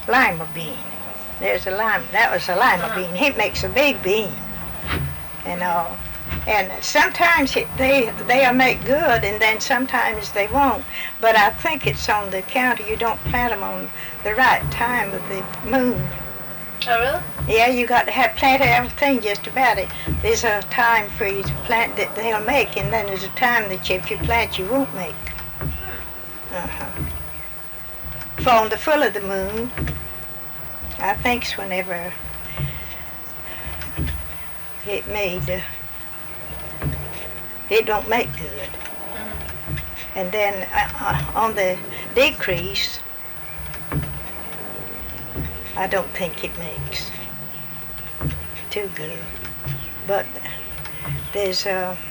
lima bean. There's a lima. That was a lima bean. It makes a big bean, and all. And sometimes they'll make good, and then sometimes they won't. But I think it's on the account of you don't plant them on the right time of the moon. Oh, really? Yeah, you got to have plant everything just about it. There's a time for you to plant that they'll make, and then there's a time that if you plant, you won't make. For on the full of the moon, I think's whenever it made, it don't make good. And then on the decrease, I don't think it makes too good. But there's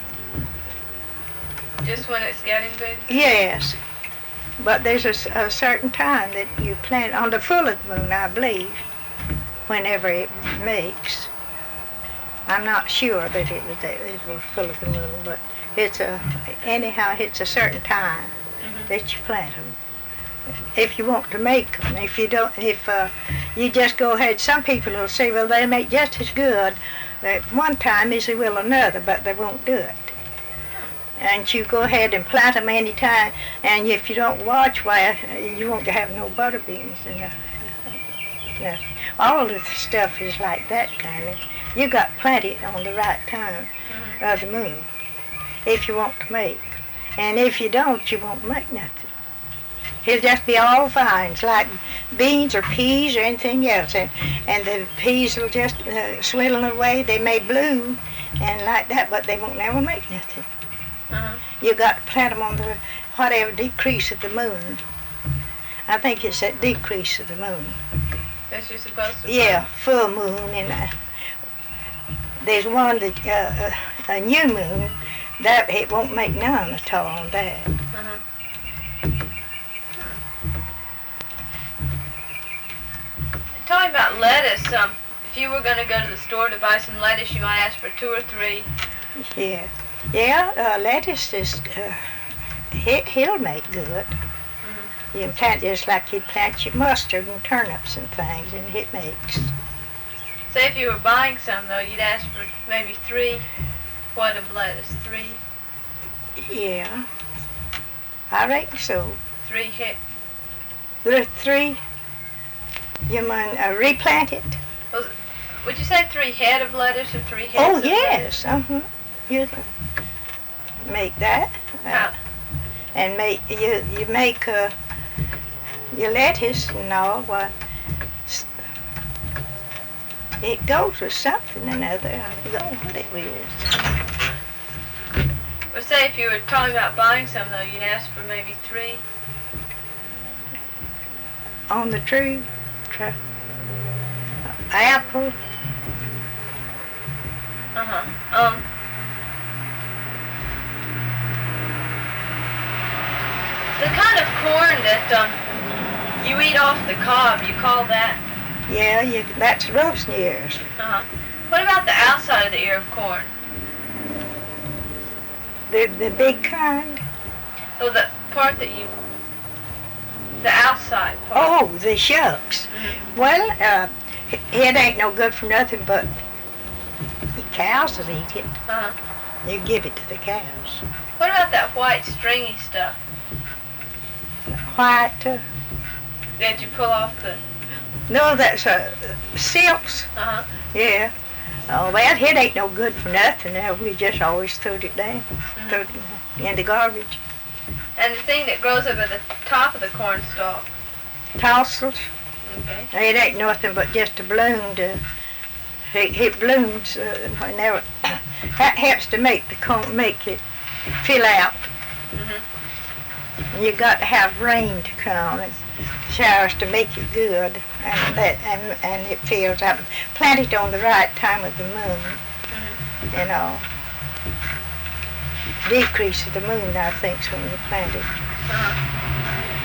just when it's getting big? Yes. But there's a certain time that you plant on the full of the moon, I believe, whenever it makes. I'm not sure that it was full of the moon, but anyhow, it's a certain time that you plant them. If you want to make them, if you don't, you just go ahead. Some people will say, well, they make just as good at one time as they will another, but they won't do it. And you go ahead and plant them any time, and if you don't watch, why, you won't have no butter beans. And all of the stuff is like that kind of. You got to plant it on the right time of the moon if you want to make. And if you don't, you won't make nothing. It'll just be all vines, like beans or peas or anything else. And the peas will just swindle away. They may bloom and like that, but they won't never make nothing. You got to plant them on the whatever decrease of the moon. I think it's that decrease of the moon. That you're supposed to. Yeah, full moon, and there's one that a new moon that it won't make none at all on that. Tell me about lettuce. If you were going to go to the store to buy some lettuce, you might ask for 2 or 3. Yeah, lettuce is, he'll make good. You can plant just like you'd plant your mustard and turnips and things, and it makes. Say if you were buying some, though, you'd ask for maybe 3 what of lettuce? 3? Yeah, I reckon so. 3 head. 3? You mean replant it? Would you say 3 head of lettuce or 3 heads Oh, of yes, lettuce? You can make that. And you make your lettuce and all. It goes with something or another. I forgot what it is. Well, say if you were talking about buying some, though, you'd ask for maybe 3. On the tree, apple. The kind of corn that you eat off the cob, you call that? Yeah, that's roast ears. What about the outside of the ear of corn? The big kind? Oh, the part that the outside part. Oh, the shucks. Well, it ain't no good for nothing but the cows will eat it. You give it to the cows. What about that white stringy stuff? White? That you pull off the... No, that's silks. Yeah. Oh, well, it ain't no good for nothing. We just always throwed it down, throwed it in the garbage. And the thing that grows up at the top of the corn stalk? Tassels. Okay. It ain't nothing but just a bloom. It blooms whenever. That helps to make the corn, make it fill out. You got to have rain to come and showers to make it good, and it fills up. Plant it on the right time of the moon, Decrease of the moon, I think, is when you plant it.